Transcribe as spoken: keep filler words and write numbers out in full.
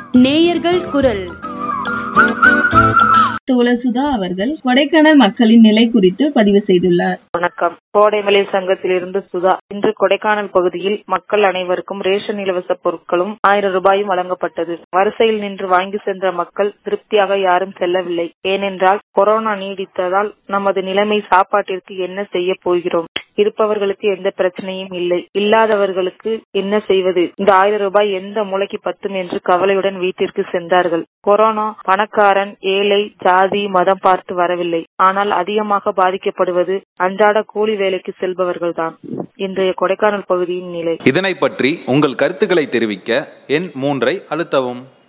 நேயர்கள் குரல். தோழர் சுதா அவர்கள் கொடைக்கானல் மக்களின் நிலை குறித்து பதிவு செய்துள்ளார். வணக்கம். கோடைமலை சங்கத்திலிருந்து சுதா. இன்று கொடைக்கானல் பகுதியில் மக்கள் அனைவருக்கும் ரேஷன் இலவச பொருட்களும் ஆயிரம் ரூபாயும் வழங்கப்பட்டது. வரிசையில் நின்று வாங்கி சென்ற மக்கள் திருப்தியாக யாரும் செல்லவில்லை. ஏனென்றால் கொரோனா நீடித்ததால் நமது நிலைமை சாப்பாட்டிற்கு என்ன செய்ய போகிறோம்? இருப்பவர்களுக்கு எந்த பிரச்சனையும் இல்லை, இல்லாதவர்களுக்கு என்ன செய்வது? இந்த ஆயிரம் ரூபாய் எந்த மூளைக்கு பத்தும் என்று கவலையுடன் வீட்டிற்கு சென்றார்கள். கொரோனா பணக்காரன் ஏழை ஜாதி மதம் பார்த்து வரவில்லை. ஆனால் அதிகமாக பாதிக்கப்படுவது அன்றாட கூலி வேலைக்கு செல்பவர்கள்தான். இன்றைய கொடைக்கானல் பகுதியின் நிலை. இதனை பற்றி உங்கள் கருத்துக்களை தெரிவிக்க எண் மூன்றை அழுத்தவும்.